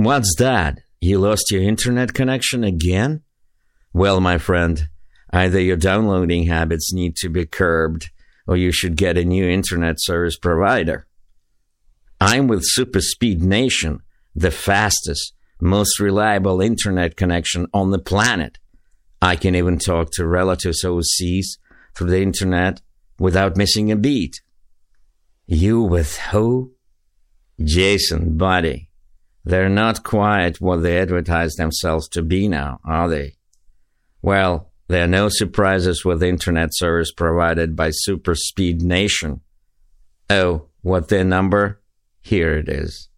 What's that? You lost your internet connection again? Well, my friend, either your downloading habits need to be curbed, or you should get a new internet service provider. I'm with Superspeed Nation, the fastest, most reliable internet connection on the planet. I can even talk to relatives overseas through the internet without missing a beat. You with who? Jason, buddy. They're not quite what they advertise themselves to be now, are they? Well, there are no surprises with internet service provided by Superspeed Nation. Oh, what their number? Here it is.